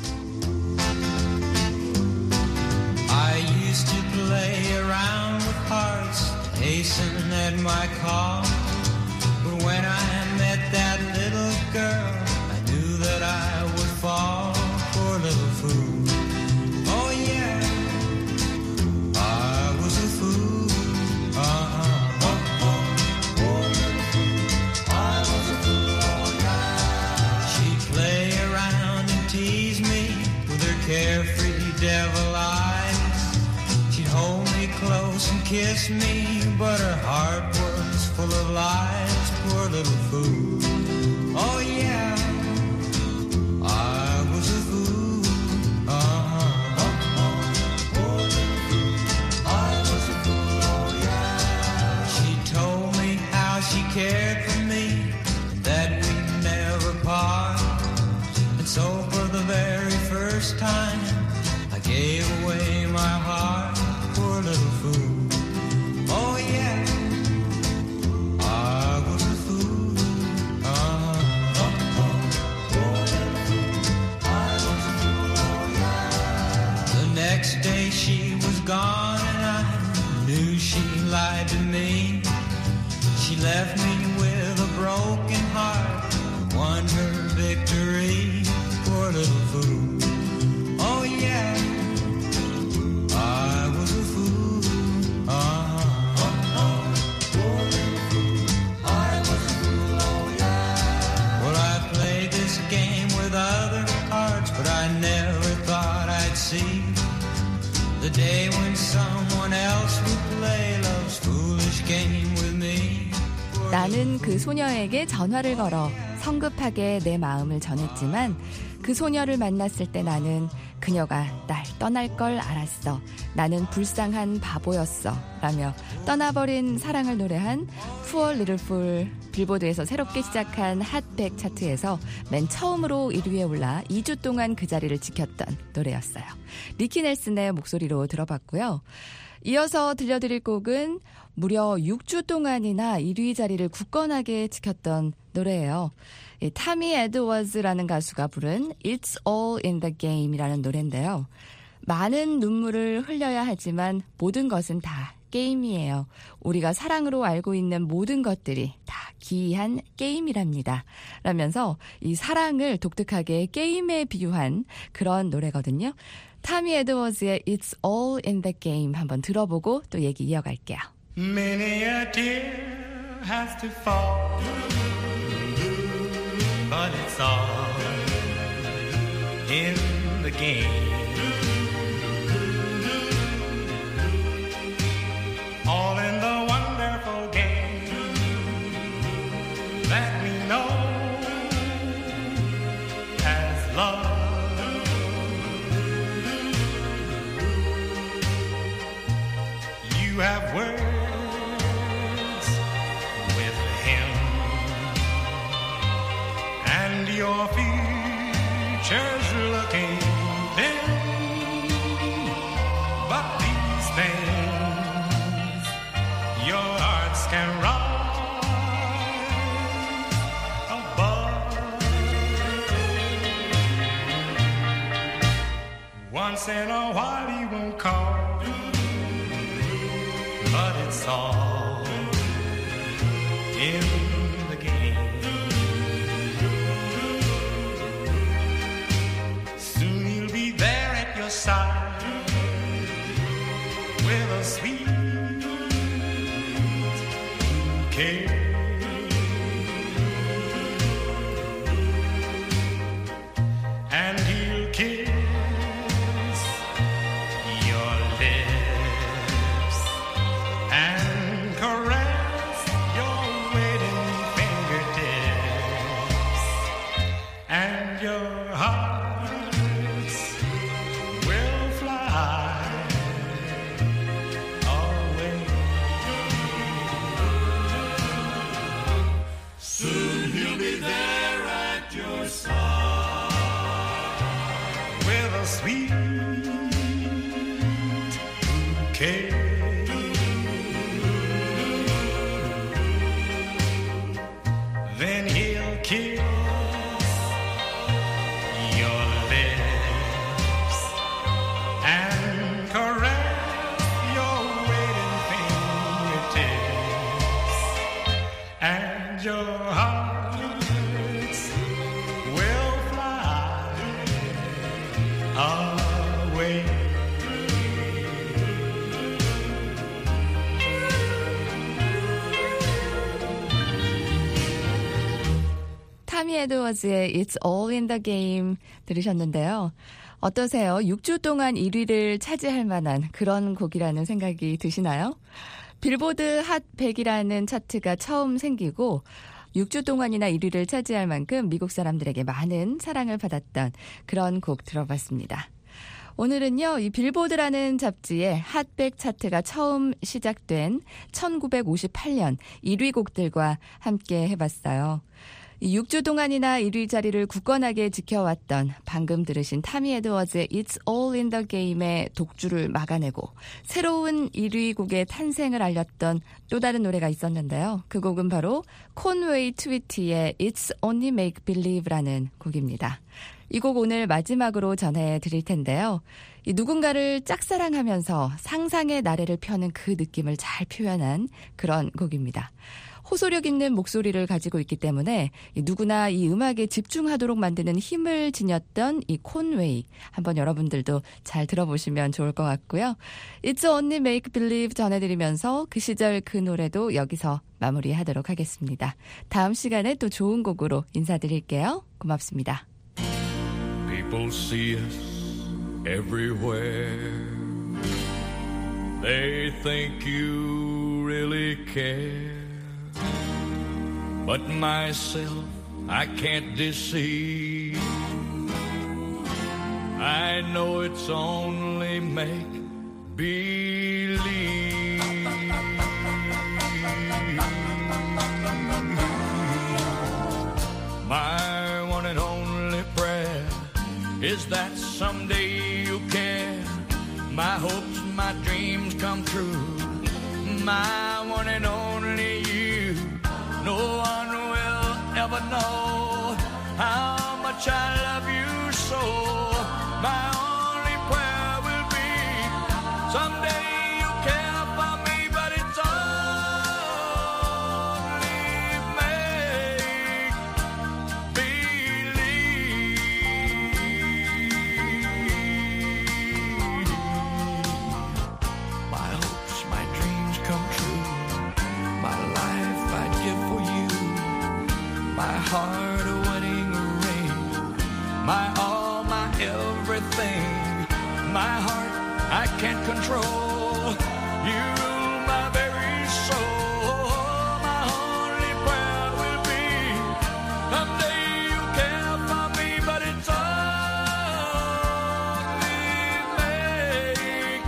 I used to play around with hearts, hasten at my call. But when I met that little girl, I knew that I would fall. Poor little fool. Oh yeah, I was a fool. Poor little fool. I was a fool. Oh yeah. She'd play around and tease me with her carefree devil eyes. Hold me close and kiss me, but her heart was full of lies. Poor little fool. Oh yeah, I was a fool. Poor little fool. I was a fool. Oh yeah. She told me how she cared for me, that we'd never part. And so for the very first time, I gave away my heart. Poor little fool. Oh yeah, I was a fool. Poor little fool. I was a fool. Oh yeah. The next day she was gone and I knew she lied to me. She left me with a broken heart, won her victory. Poor little fool. Oh yeah, I was a fool. Poor little fool. I was a fool. Oh yeah. Well, I played this game with other hearts, but I never thought I'd see the day when someone else would play love's foolish game with me. 나는 그 소녀에게 전화를 걸어 성급하게 내 마음을 전했지만 그 소녀를 만났을 때 나는 그녀가 날 떠날 걸 알았어. 나는 불쌍한 바보였어. 라며 떠나버린 사랑을 노래한 Poor Little Fool. 빌보드에서 새롭게 시작한 핫 100 차트에서 맨 처음으로 1위에 올라 2주 동안 그 자리를 지켰던 노래였어요. 리키 넬슨의 목소리로 들어봤고요. 이어서 들려드릴 곡은 무려 6주 동안이나 1위 자리를 굳건하게 지켰던 노래예요. 타미 에드워즈라는 가수가 부른 It's All in the Game이라는 노래인데요. 많은 눈물을 흘려야 하지만 모든 것은 다 게임이에요. 우리가 사랑으로 알고 있는 모든 것들이 다 기이한 게임이랍니다. 라면서 이 사랑을 독특하게 게임에 비유한 그런 노래거든요. 타미 에드워즈의 It's All in the Game 한번 들어보고 또 얘기 이어갈게요. Many a tear has to fall, but it's all in the game. All in the wonderful game that we know as love. You have words with him, and your future's looking dim. But these things your hearts can rise above. Once in a while he won't call, but it's all in the game. Soon he'll be there at your side with a sweet bouquet. And he'll kiss your lips and caress your waiting fingertips, and your hearts will fly away. Soon he'll be there at your side with a sweet bouquet. Then he'll kiss your lips and caress your waiting fingertips, and your hearts will fly away. 타미 에드워즈의 It's All in the Game 들으셨는데요. 어떠세요? 6주 동안 1위를 차지할 만한 그런 곡이라는 생각이 드시나요? 빌보드 핫 100이라는 차트가 처음 생기고 6주 동안이나 1위를 차지할 만큼 미국 사람들에게 많은 사랑을 받았던 그런 곡 들어봤습니다. 오늘은요, 이 빌보드라는 잡지의 핫100 차트가 처음 시작된 1958년 1위 곡들과 함께 해봤어요. 6주 동안이나 1위 자리를 굳건하게 지켜왔던 방금 들으신 타미 에드워즈의 It's All in the Game의 독주를 막아내고 새로운 1위 곡의 탄생을 알렸던 또 다른 노래가 있었는데요. 그 곡은 바로 콘웨이 트위티의 It's Only Make Believe라는 곡입니다. 이 곡 오늘 마지막으로 전해드릴 텐데요. 이 누군가를 짝사랑하면서 상상의 나래를 펴는 그 느낌을 잘 표현한 그런 곡입니다. 호소력 있는 목소리를 가지고 있기 때문에 누구나 이 음악에 집중하도록 만드는 힘을 지녔던 이 콘웨이 한번 여러분들도 잘 들어보시면 좋을 것 같고요. It's Only Make Believe 전해드리면서 그 시절 그 노래도 여기서 마무리하도록 하겠습니다. 다음 시간에 또 좋은 곡으로 인사드릴게요. 고맙습니다. People see us everywhere. They think you really care. But myself, I can't deceive. I know it's only make-believe. My one and only prayer is that someday you'll care. My hopes, my dreams come come true. My one and only you. No one will ever know how much I love you so. My only prayer will be someday you'll care for me, but it's only make believe. My hopes, my dreams come true. My life I'd give for you. My heart a wedding ring. My all, my everything. My heart I can't control. You rule my very soul. My only prayer will be someday you care for me, but it's only make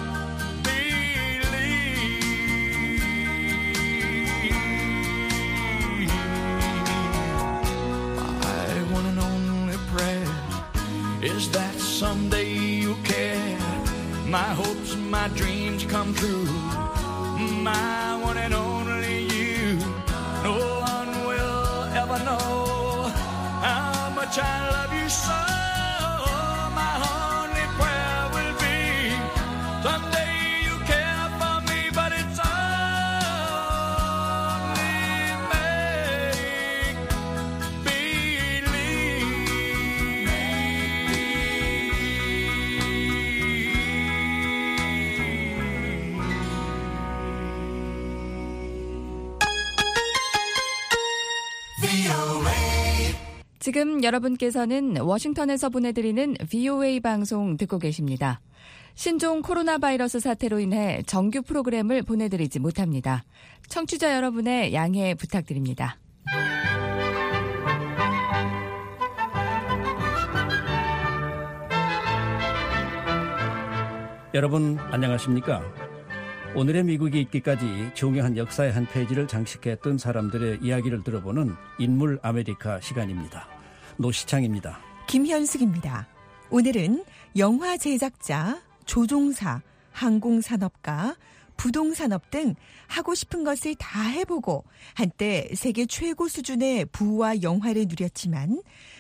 believe. My one and only prayer is that someday you'll care. My hopes, my dreams come true. My one and only you. No one will ever know how much I love you so. My only prayer will be someday you care for me, but it's only make 지금 여러분께서는 워싱턴에서 보내드리는 VOA 방송 듣고 계십니다. 신종 코로나 바이러스 사태로 인해 정규 프로그램을 보내드리지 못합니다. 청취자 여러분의 양해 부탁드립니다. 여러분 안녕하십니까? 오늘의 미국이 있기까지 중요한 역사의 한 페이지를 장식했던 사람들의 이야기를 들어보는 인물 아메리카 시간입니다. 노시창입니다. 김현숙입니다. 오늘은 영화 제작자, 조종사, 항공산업가, 부동산업 등 하고 싶은 것을 다 해보고 한때 세계 최고 수준의 부와 영화를 누렸지만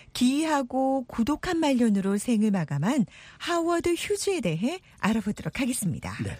기이하고 고독한 말년으로 생을 마감한 하워드 휴즈에 대해 알아보도록 하겠습니다. 네.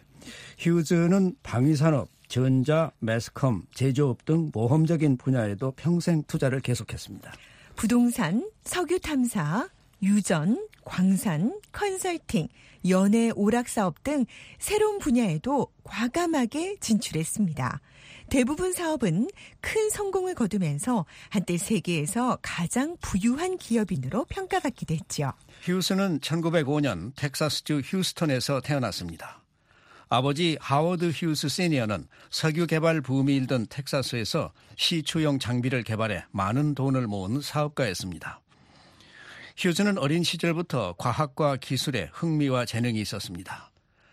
휴즈는 방위산업, 전자, 매스컴, 제조업 등 모험적인 분야에도 평생 투자를 계속했습니다. 부동산, 석유 탐사, 유전, 광산, 컨설팅, 연애 오락사업 등 새로운 분야에도 과감하게 진출했습니다. 대부분 사업은 큰 성공을 거두면서 한때 세계에서 가장 부유한 기업인으로 평가받기도 했죠. 휴즈는 1905년 텍사스주 휴스턴에서 태어났습니다. 아버지 하워드 휴스 시니어는 석유 개발 붐이 일던 텍사스에서 시추용 장비를 개발해 많은 돈을 모은 사업가였습니다. 휴즈는 어린 시절부터 과학과 기술에 흥미와 재능이 있었습니다.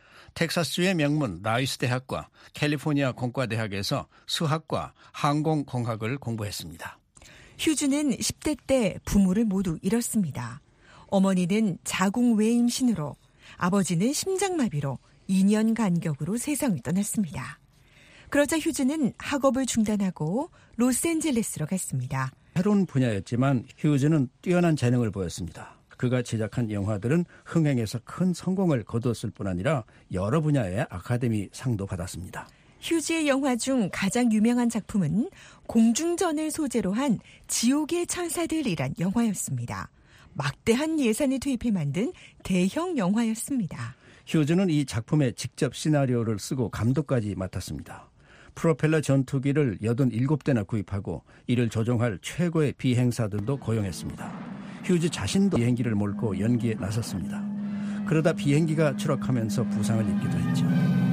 텍사스주의 명문 라이스 대학과 캘리포니아 공과대학에서 수학과 항공공학을 공부했습니다. 휴즈는 10대 때 부모를 모두 잃었습니다. 어머니는 자궁 외임신으로, 아버지는 심장마비로 2년 간격으로 세상을 떠났습니다. 그러자 휴즈는 학업을 중단하고 로스앤젤레스로 갔습니다. 새로운 분야였지만 휴즈는 뛰어난 재능을 보였습니다. 그가 제작한 영화들은 흥행에서 큰 성공을 거두었을 뿐 아니라 여러 분야의 아카데미 상도 받았습니다. 휴즈의 영화 중 가장 유명한 작품은 공중전을 소재로 한 지옥의 천사들이란 영화였습니다. 막대한 예산을 투입해 만든 대형 영화였습니다. 휴즈는 이 작품에 직접 시나리오를 쓰고 감독까지 맡았습니다. 프로펠러 전투기를 87대나 구입하고 이를 조종할 최고의 비행사들도 고용했습니다. 휴즈 자신도 비행기를 몰고 연기에 나섰습니다. 그러다 비행기가 추락하면서 부상을 입기도 했죠.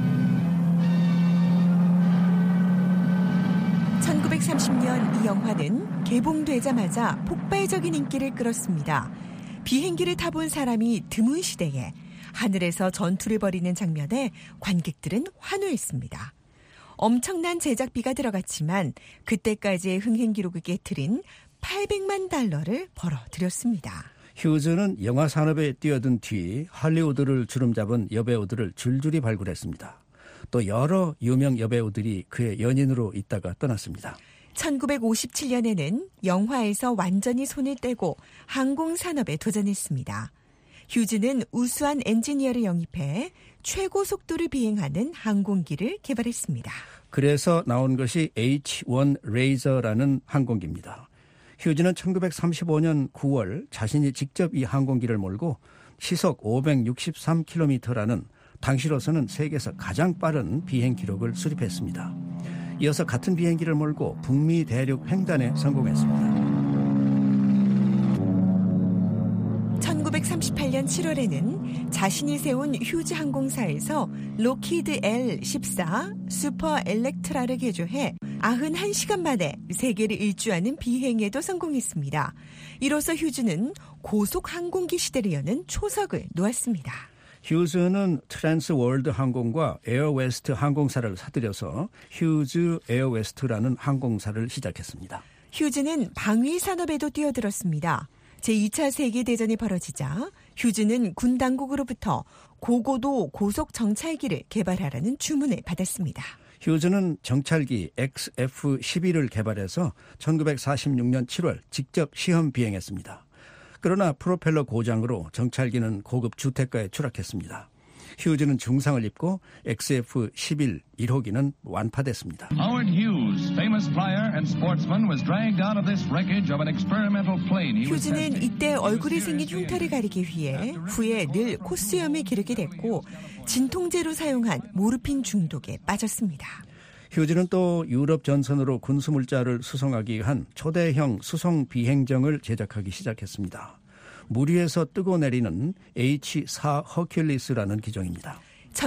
1930년 이 영화는 개봉되자마자 폭발적인 인기를 끌었습니다. 비행기를 타본 사람이 드문 시대에 하늘에서 전투를 벌이는 장면에 관객들은 환호했습니다. 엄청난 제작비가 들어갔지만 그때까지의 흥행 기록을 깨트린 $800만 벌어들였습니다. 휴즈는 영화 산업에 뛰어든 뒤 할리우드를 주름잡은 여배우들을 줄줄이 발굴했습니다. 또 여러 유명 여배우들이 그의 연인으로 있다가 떠났습니다. 1957년에는 영화에서 완전히 손을 떼고 항공산업에 도전했습니다. 휴즈는 우수한 엔지니어를 영입해 최고 속도를 비행하는 항공기를 개발했습니다. 그래서 나온 것이 H-1 레이저라는 항공기입니다. 휴즈는 1935년 9월 자신이 직접 이 항공기를 몰고 시속 563km라는 당시로서는 세계에서 가장 빠른 비행 기록을 수립했습니다. 이어서 같은 비행기를 몰고 북미 대륙 횡단에 성공했습니다. 1938년 7월에는 자신이 세운 휴즈 항공사에서 로키드 L-14 슈퍼 엘렉트라를 개조해 91시간 만에 세계를 일주하는 비행에도 성공했습니다. 이로써 휴즈는 고속 항공기 시대를 여는 초석을 놓았습니다. 휴즈는 트랜스 월드 항공과 에어웨스트 항공사를 사들여서 휴즈 에어웨스트라는 항공사를 시작했습니다. 휴즈는 방위 산업에도 뛰어들었습니다. 제2차 세계대전이 벌어지자 휴즈는 군 당국으로부터 고고도 고속 정찰기를 개발하라는 주문을 받았습니다. 휴즈는 정찰기 XF-11을 개발해서 1946년 7월 직접 시험 비행했습니다. 그러나 프로펠러 고장으로 정찰기는 고급 주택가에 추락했습니다. 휴즈는 중상을 입고 XF-11 1호기는 완파됐습니다. Howard Hughes, famous flyer and sportsman, was dragged out of this wreckage of an experimental plane. 휴즈는 이때 얼굴에 생긴 흉터를 가리기 위해 후에 늘 코수염을 기르게 됐고 진통제로 사용한 모르핀 중독에 빠졌습니다. 휴즈는 또 유럽 전선으로 군수물자를 수송하기 위한 초대형 수송 비행정을 제작하기 시작했습니다. 물 위에서 뜨고 내리는 H-4 허큘리스라는 기종입니다.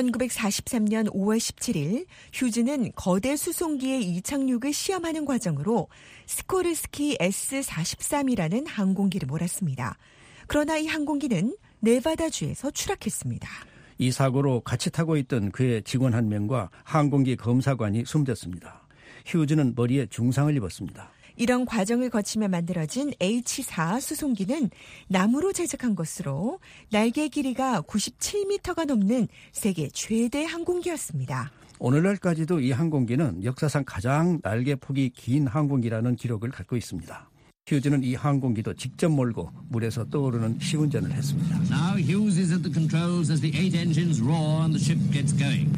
1943년 5월 17일 휴즈는 거대 수송기의 이착륙을 시험하는 과정으로 스코르스키 S-43이라는 항공기를 몰았습니다. 그러나 이 항공기는 네바다주에서 추락했습니다. 이 사고로 같이 타고 있던 그의 직원 한 명과 항공기 검사관이 숨졌습니다. 휴즈는 머리에 중상을 입었습니다. 이런 과정을 거치며 만들어진 H-4 수송기는 나무로 제작한 것으로 날개 길이가 97m가 넘는 세계 최대 항공기였습니다. 오늘날까지도 이 항공기는 역사상 가장 날개 폭이 긴 항공기라는 기록을 갖고 있습니다. 휴즈는 이 항공기도 직접 몰고 물에서 떠오르는 시운전을 했습니다. Now Hughes is at the controls as the 8 engines roar and the ship gets going.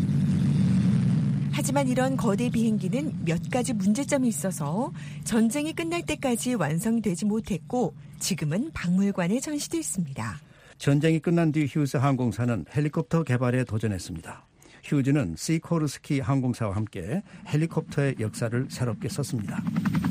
하지만 이런 거대 비행기는 몇 가지 문제점이 있어서 전쟁이 끝날 때까지 완성되지 못했고 지금은 박물관에 전시돼 있습니다. 전쟁이 끝난 뒤 휴즈 항공사는 헬리콥터 개발에 도전했습니다. 휴즈는 시코르스키 항공사와 함께 헬리콥터의 역사를 새롭게 썼습니다.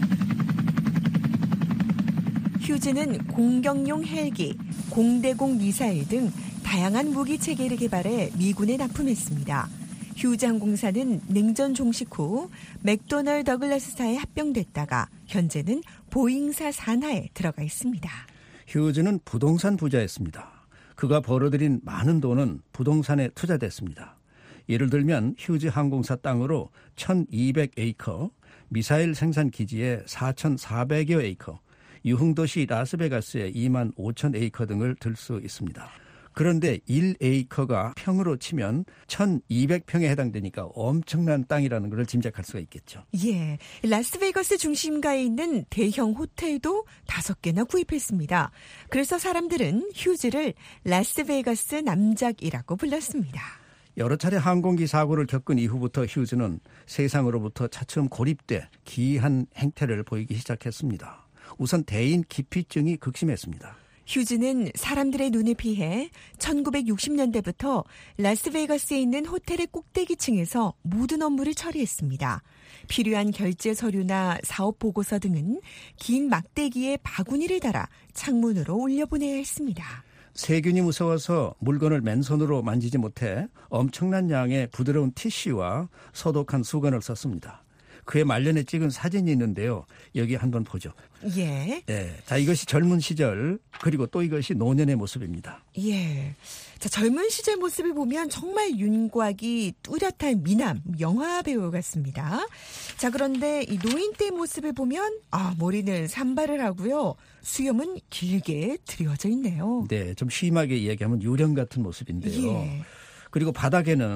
휴즈는 공격용 헬기, 공대공 미사일 등 다양한 무기 체계를 개발해 미군에 납품했습니다. 휴즈 항공사는 냉전 종식 후 맥도널 더글라스사에 합병됐다가 현재는 보잉사 산하에 들어가 있습니다. 휴즈는 부동산 부자였습니다. 그가 벌어들인 많은 돈은 부동산에 투자됐습니다. 예를 들면 휴즈 항공사 땅으로 1200에이커, 미사일 생산 기지에 4400여 에이커, 유흥도시 라스베가스에 2만 5천 에이커 등을 들 수 있습니다. 그런데 1에이커가 평으로 치면 1200평에 해당되니까 엄청난 땅이라는 걸 짐작할 수가 있겠죠. 예, 라스베가스 중심가에 있는 대형 호텔도 5개나 구입했습니다. 그래서 사람들은 휴즈를 라스베가스 남작이라고 불렀습니다. 여러 차례 항공기 사고를 겪은 이후부터 휴즈는 세상으로부터 차츰 고립돼 기이한 행태를 보이기 시작했습니다. 우선 대인 기피증이 극심했습니다. 휴즈는 사람들의 눈을 피해 1960년대부터 라스베가스에 있는 호텔의 꼭대기층에서 모든 업무를 처리했습니다. 필요한 결제 서류나 사업 보고서 등은 긴 막대기에 바구니를 달아 창문으로 올려보내야 했습니다. 세균이 무서워서 물건을 맨손으로 만지지 못해 엄청난 양의 부드러운 티슈와 소독한 수건을 썼습니다. 그의 말년에 찍은 사진이 있는데요. 여기 한번 보죠. 예. 네. 자, 이것이 젊은 시절 그리고 또 이것이 노년의 모습입니다. 예. 자, 젊은 시절 모습을 보면 정말 윤곽이 뚜렷한 미남 영화 배우 같습니다. 자, 그런데 이 노인 때 모습을 보면 머리는 산발을 하고요. 수염은 길게 드리워져 있네요. 네, 좀 심하게 이야기하면 유령 같은 모습인데요. 예. 그리고 바닥에는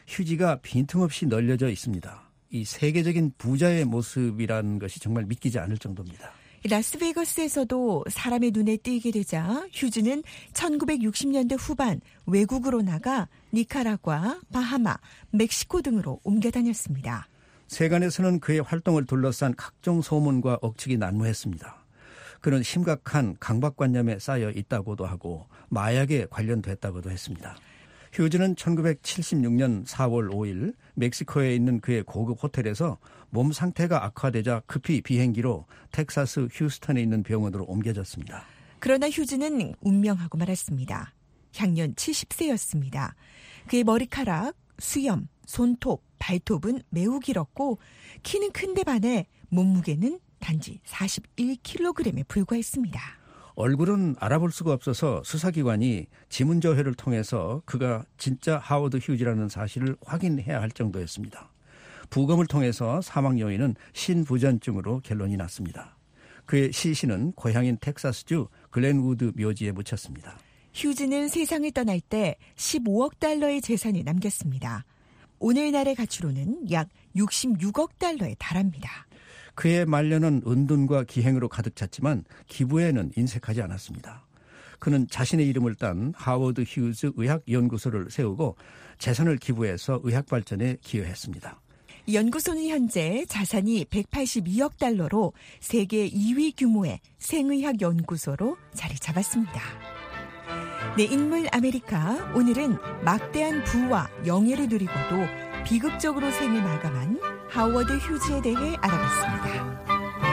휴지가 빈틈없이 널려져 있습니다. 이 세계적인 부자의 모습이라는 것이 정말 믿기지 않을 정도입니다. 라스베이거스에서도 사람의 눈에 띄게 되자 휴즈는 1960년대 후반 외국으로 나가 니카라과, 바하마, 멕시코 등으로 옮겨 다녔습니다. 세간에서는 그의 활동을 둘러싼 각종 소문과 억측이 난무했습니다. 그는 심각한 강박관념에 쌓여 있다고도 하고 마약에 관련됐다고도 했습니다. 휴즈는 1976년 4월 5일 멕시코에 있는 그의 고급 호텔에서 몸 상태가 악화되자 급히 비행기로 텍사스 휴스턴에 있는 병원으로 옮겨졌습니다. 그러나 휴즈는 운명하고 말았습니다. 향년 70세였습니다. 그의 머리카락, 수염, 손톱, 발톱은 매우 길었고 키는 큰데 반해 몸무게는 단지 41kg에 불과했습니다. 얼굴은 알아볼 수가 없어서 수사기관이 지문조회를 통해서 그가 진짜 하워드 휴즈라는 사실을 확인해야 할 정도였습니다. 부검을 통해서 사망 요인은 신부전증으로 결론이 났습니다. 그의 시신은 고향인 텍사스주 글렌우드 묘지에 묻혔습니다. 휴즈는 세상을 떠날 때 15억 달러의 재산이 남겼습니다. 오늘날의 가치로는 약 66억 달러에 달합니다. 그의 말년은 은둔과 기행으로 가득 찼지만 기부에는 인색하지 않았습니다. 그는 자신의 이름을 딴 하워드 휴즈 의학연구소를 세우고 재산을 기부해서 의학 발전에 기여했습니다. 이 연구소는 현재 자산이 182억 달러로 세계 2위 규모의 생의학 연구소로 자리 잡았습니다. 네, 인물 아메리카. 오늘은 막대한 부와 영예를 누리고도 비극적으로 생을 마감한 하워드 휴즈에 대해 알아봤습니다.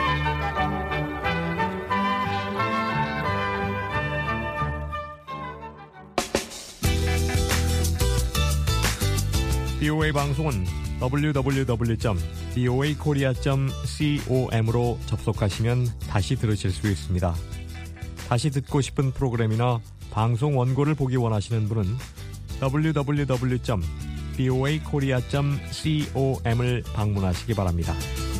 BOA 방송은 www.boakorea.com으로 접속하시면 다시 들으실 수 있습니다. 다시 듣고 싶은 프로그램이나 방송 원고를 보기 원하시는 분은 www.boakorea.com을 방문하시기 바랍니다.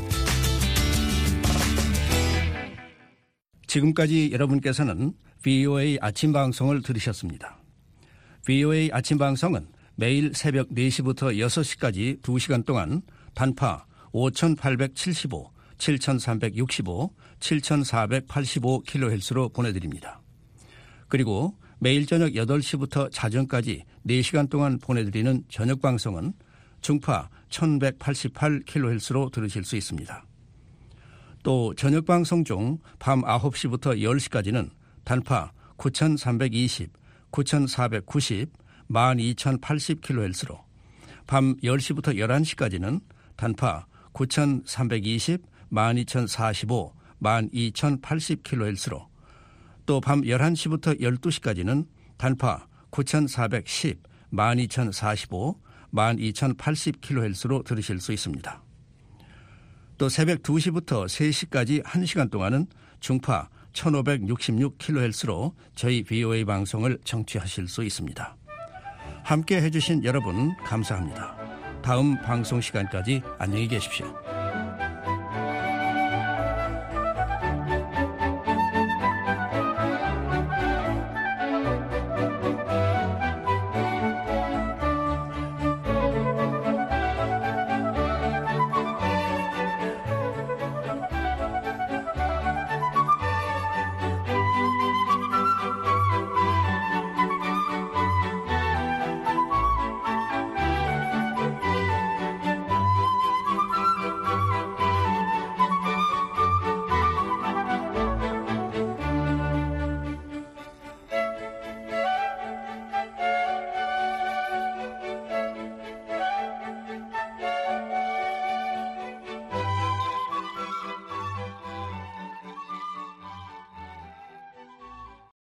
지금까지 여러분께서는 VOA 아침 방송을 들으셨습니다. VOA 아침 방송은 매일 새벽 4시부터 6시까지 2시간 동안 단파 5875, 7365, 7485kHz로 보내드립니다. 그리고 매일 저녁 8시부터 자정까지 4시간 동안 보내드리는 저녁 방송은 중파 1188kHz로 들으실 수 있습니다. 또 저녁 방송 중 밤 9시부터 10시까지는 단파 9320, 9490, 12080kHz로 밤 10시부터 11시까지는 단파 9320, 12045, 12080kHz로 또 밤 11시부터 12시까지는 단파 9410, 12045, 12080kHz로 들으실 수 있습니다. 또 새벽 2시부터 3시까지 1시간 동안은 중파 1566kHz로 저희 VOA 방송을 청취하실 수 있습니다. 함께 해주신 여러분 감사합니다. 다음 방송 시간까지 안녕히 계십시오.